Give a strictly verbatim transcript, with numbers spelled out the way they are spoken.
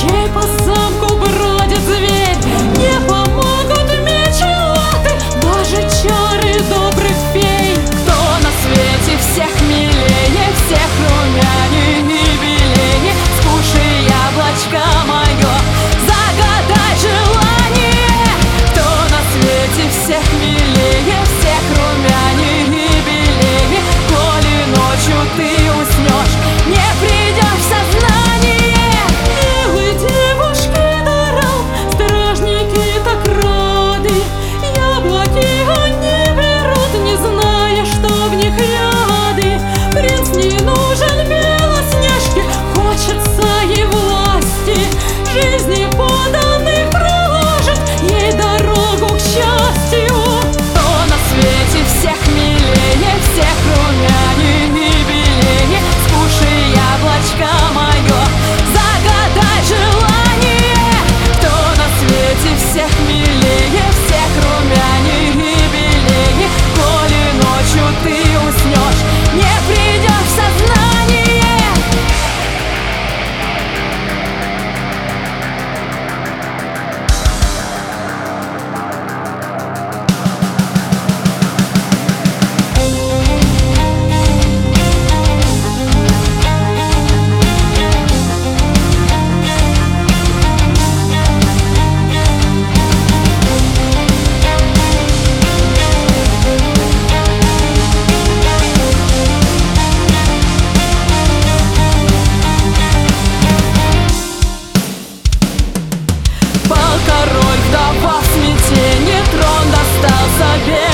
чей по замку бродит зверь. Не помогут меч и латы, даже чары добрых фей. Кто на свете всех милее, всех румяней и белее? Скушай яблочко мое, загадай желание. Кто на свете всех милее, всех румяней и белее? Коли ночью ты уснешь, не придешь в сознание. Милые девушки даром, стражники так рады. Яблоки они берут, не зная, что в них яды. Принц не нужен Белоснежке, хочется ей власти. Жизни поданных проложит ей дорогу к счастью. Кто на свете всех милее, всех румяней и белее? Скушай яблочко мое, загадай желание. Кто на свете всех милее, всех румяней и белее? Коли ночью ты уснешь, не придешь в сознание. Пал король, вдова в смятенье, трон достался без